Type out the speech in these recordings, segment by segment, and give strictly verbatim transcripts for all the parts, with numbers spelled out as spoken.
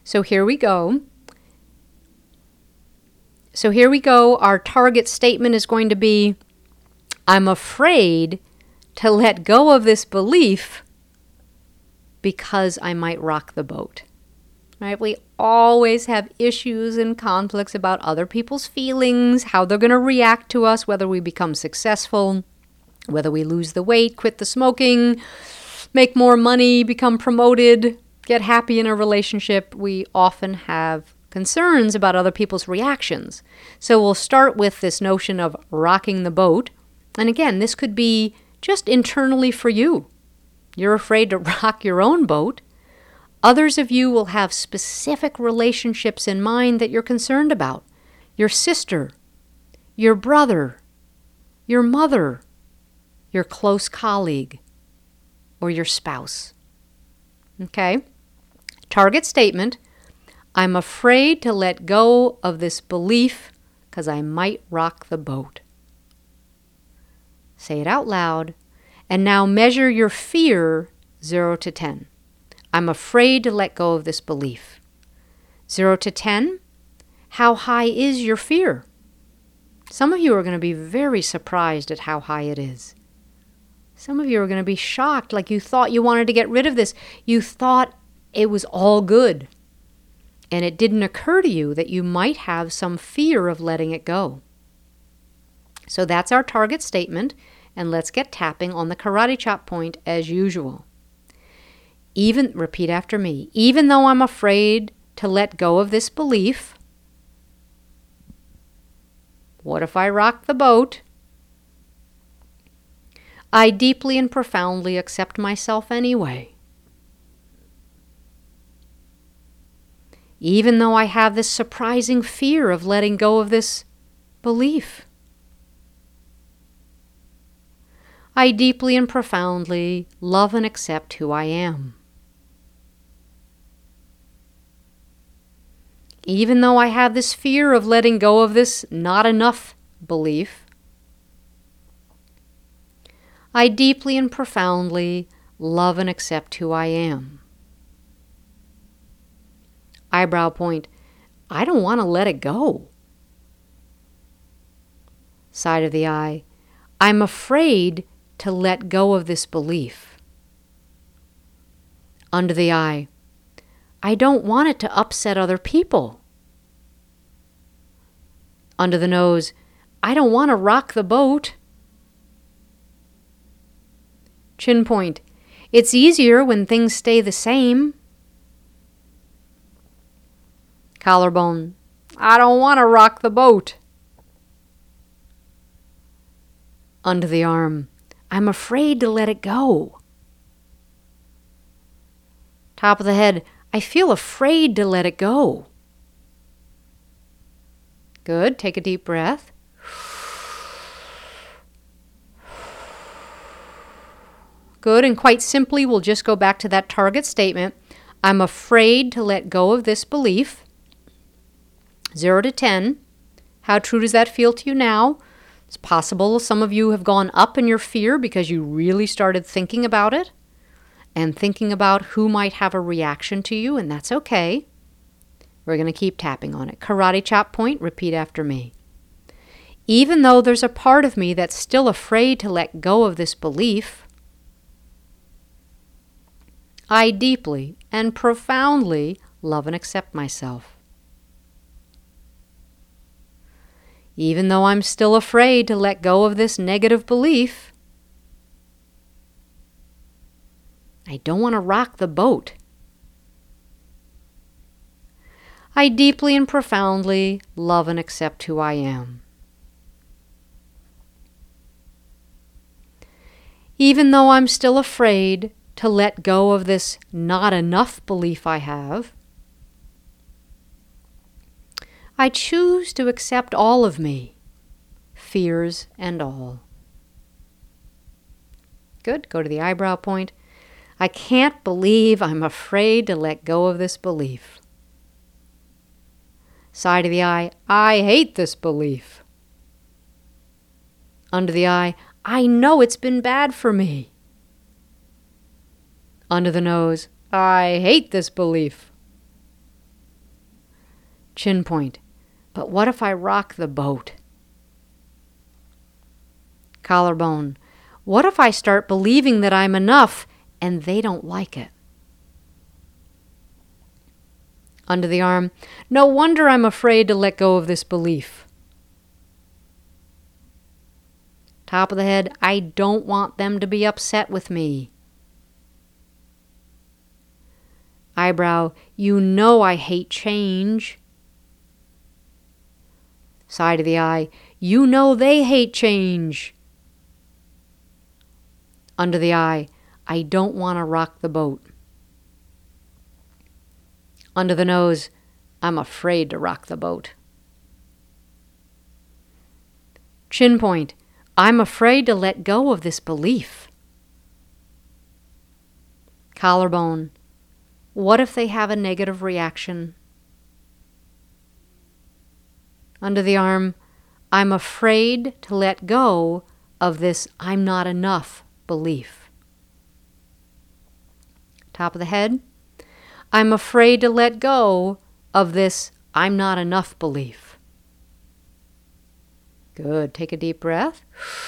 So here we go. So here we go. Our target statement is going to be, I'm afraid to let go of this belief because I might rock the boat. Right? We always have issues and conflicts about other people's feelings, how they're going to react to us, whether we become successful, whether we lose the weight, quit the smoking, make more money, become promoted, get happy in a relationship. We often have concerns about other people's reactions. So we'll start with this notion of rocking the boat. And again, this could be just internally for you. You're afraid to rock your own boat. Others of you will have specific relationships in mind that you're concerned about. Your sister, your brother, your mother, your close colleague, or your spouse. Okay? Target statement, I'm afraid to let go of this belief because I might rock the boat. Say it out loud, and now measure your fear zero to ten. I'm afraid to let go of this belief. zero to ten, how high is your fear? Some of you are going to be very surprised at how high it is. Some of you are going to be shocked, like you thought you wanted to get rid of this. You thought it was all good. And it didn't occur to you that you might have some fear of letting it go. So that's our target statement, and let's get tapping on the karate chop point as usual. Even, repeat after me, even though I'm afraid to let go of this belief, what if I rock the boat? I deeply and profoundly accept myself anyway. Even though I have this surprising fear of letting go of this belief, I deeply and profoundly love and accept who I am. Even though I have this fear of letting go of this not enough belief, I deeply and profoundly love and accept who I am. Eyebrow point, I don't want to let it go. Side of the eye, I'm afraid to let go of this belief. Under the eye, I don't want it to upset other people. Under the nose, I don't want to rock the boat. Chin point, it's easier when things stay the same. Collarbone, I don't want to rock the boat. Under the arm, I'm afraid to let it go. Top of the head, I feel afraid to let it go. Good. Take a deep breath. Good. And quite simply, we'll just go back to that target statement. I'm afraid to let go of this belief. Zero to ten. How true does that feel to you now? It's possible some of you have gone up in your fear because you really started thinking about it and thinking about who might have a reaction to you, and that's okay. We're going to keep tapping on it. Karate chop point, repeat after me. Even though there's a part of me that's still afraid to let go of this belief, I deeply and profoundly love and accept myself. Even though I'm still afraid to let go of this negative belief, I don't want to rock the boat. I deeply and profoundly love and accept who I am. Even though I'm still afraid to let go of this not enough belief I have, I choose to accept all of me, fears and all. Good. Go to the eyebrow point. I can't believe I'm afraid to let go of this belief. Side of the eye, I hate this belief. Under the eye, I know it's been bad for me. Under the nose, I hate this belief. Chin point. But what if I rock the boat? Collarbone. What if I start believing that I'm enough and they don't like it? Under the arm. No wonder I'm afraid to let go of this belief. Top of the head. I don't want them to be upset with me. Eyebrow. You know I hate change. Side of the eye. You know they hate change. Under the eye. I don't want to rock the boat. Under the nose. I'm afraid to rock the boat. Chin point. I'm afraid to let go of this belief. Collarbone. What if they have a negative reaction? Under the arm. I'm afraid to let go of this I'm not enough belief. Top of the head. I'm afraid to let go of this I'm not enough belief. Good. Take a deep breath.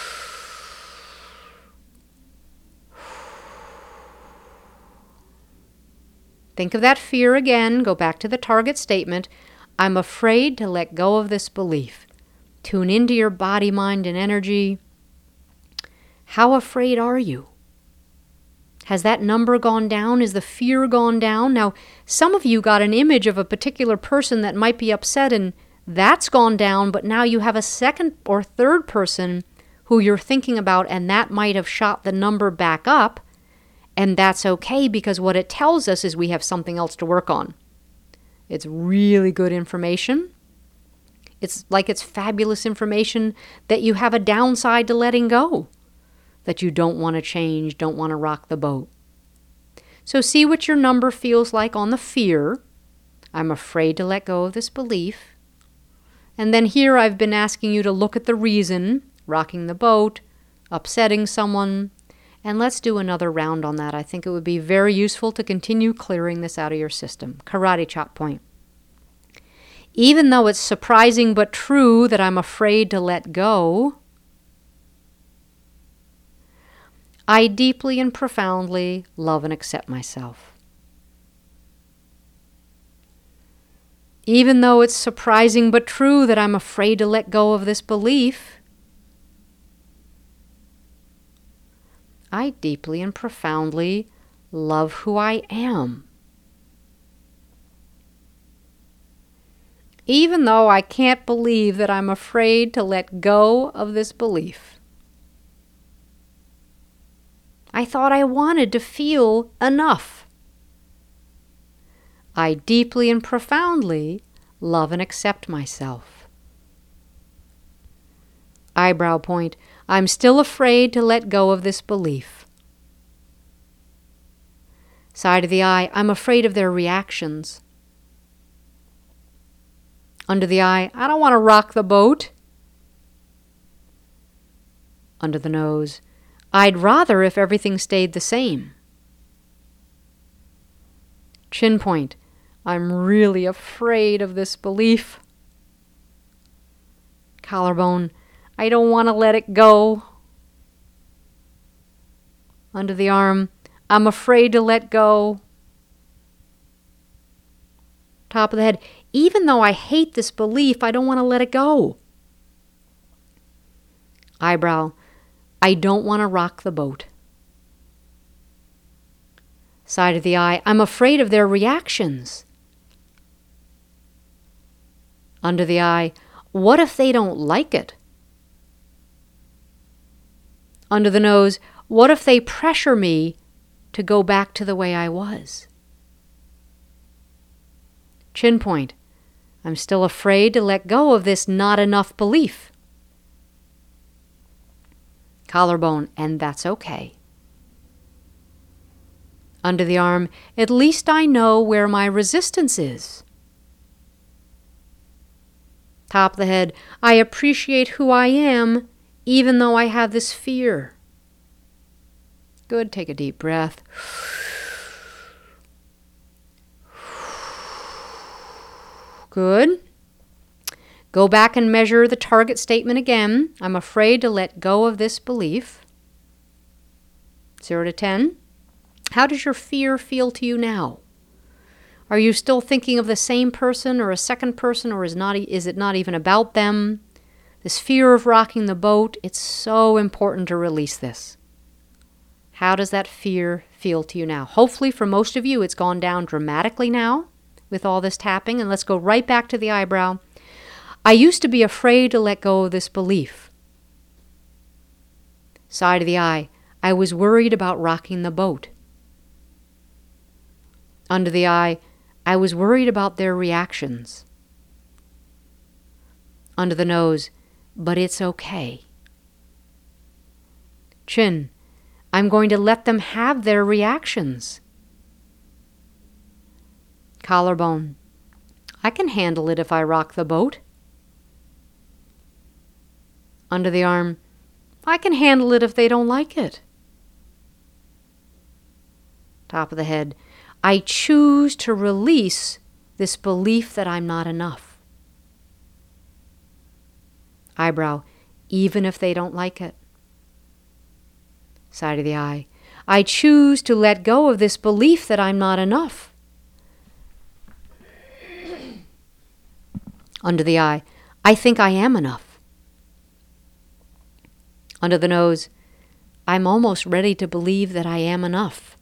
Think of that fear again. Go back to the target statement. I'm afraid to let go of this belief. Tune into your body, mind, and energy. How afraid are you? Has that number gone down? Is the fear gone down? Now, some of you got an image of a particular person that might be upset and that's gone down, but now you have a second or third person who you're thinking about and that might have shot the number back up. And that's okay because what it tells us is we have something else to work on. It's really good information. It's like it's fabulous information that you have a downside to letting go, that you don't want to change, don't want to rock the boat. So see what your number feels like on the fear. I'm afraid to let go of this belief. And then here I've been asking you to look at the reason, rocking the boat, upsetting someone, and let's do another round on that. I think it would be very useful to continue clearing this out of your system. Karate chop point. Even though it's surprising but true that I'm afraid to let go, I deeply and profoundly love and accept myself. Even though it's surprising but true that I'm afraid to let go of this belief, I deeply and profoundly love who I am. Even though I can't believe that I'm afraid to let go of this belief, I thought I wanted to feel enough. I deeply and profoundly love and accept myself. Eyebrow point. I'm still afraid to let go of this belief. Side of the eye. I'm afraid of their reactions. Under the eye. I don't want to rock the boat. Under the nose. I'd rather if everything stayed the same. Chin point. I'm really afraid of this belief. Collarbone. I don't want to let it go. Under the arm. I'm afraid to let go. Top of the head. Even though I hate this belief, I don't want to let it go. Eyebrow. I don't want to rock the boat. Side of the eye. I'm afraid of their reactions. Under the eye. What if they don't like it? Under the nose. What if they pressure me to go back to the way I was? Chin point. I'm still afraid to let go of this not enough belief. Collarbone. And that's okay. Under the arm. At least I know where my resistance is. Top of the head. I appreciate who I am, even though I have this fear. Good. Take a deep breath. Good. Go back and measure the target statement again. I'm afraid to let go of this belief. zero to ten. How does your fear feel to you now? Are you still thinking of the same person or a second person, or is not is it not even about them? This fear of rocking the boat, it's so important to release this. How does that fear feel to you now? Hopefully for most of you it's gone down dramatically now with all this tapping. And let's go right back to the eyebrow. I used to be afraid to let go of this belief. Side of the eye. I was worried about rocking the boat. Under the eye. I was worried about their reactions. Under the nose. But it's okay. Chin. I'm going to let them have their reactions. Collarbone. I can handle it if I rock the boat. Under the arm. I can handle it if they don't like it. Top of the head. I choose to release this belief that I'm not enough. Eyebrow. Even if they don't like it. Side of the eye. I choose to let go of this belief that I'm not enough. Under the eye. I think I am enough. Under the nose. I'm almost ready to believe that I am enough.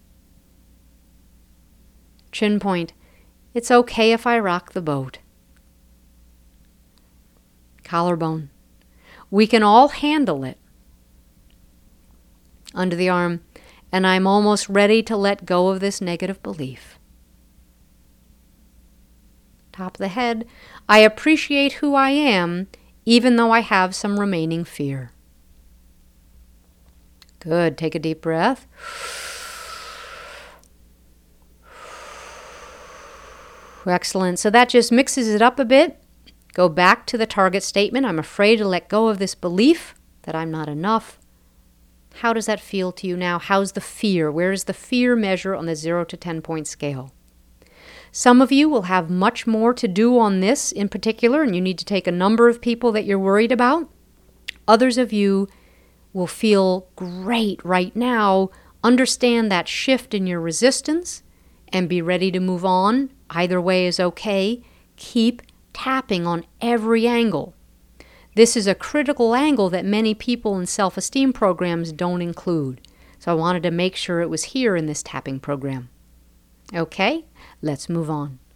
Chin point. It's okay if I rock the boat. Collarbone. We can all handle it. Under the arm. And I'm almost ready to let go of this negative belief. Top of the head. I appreciate who I am, even though I have some remaining fear. Good. Take a deep breath. Excellent. So that just mixes it up a bit. Go back to the target statement. I'm afraid to let go of this belief that I'm not enough. How does that feel to you now? How's the fear? Where is the fear measure on the zero to ten point scale? Some of you will have much more to do on this in particular, and you need to take a number of people that you're worried about. Others of you will feel great right now, understand that shift in your resistance, and be ready to move on. Either way is okay. Keep tapping on every angle. This is a critical angle that many people in self-esteem programs don't include. So I wanted to make sure it was here in this tapping program. Okay, let's move on.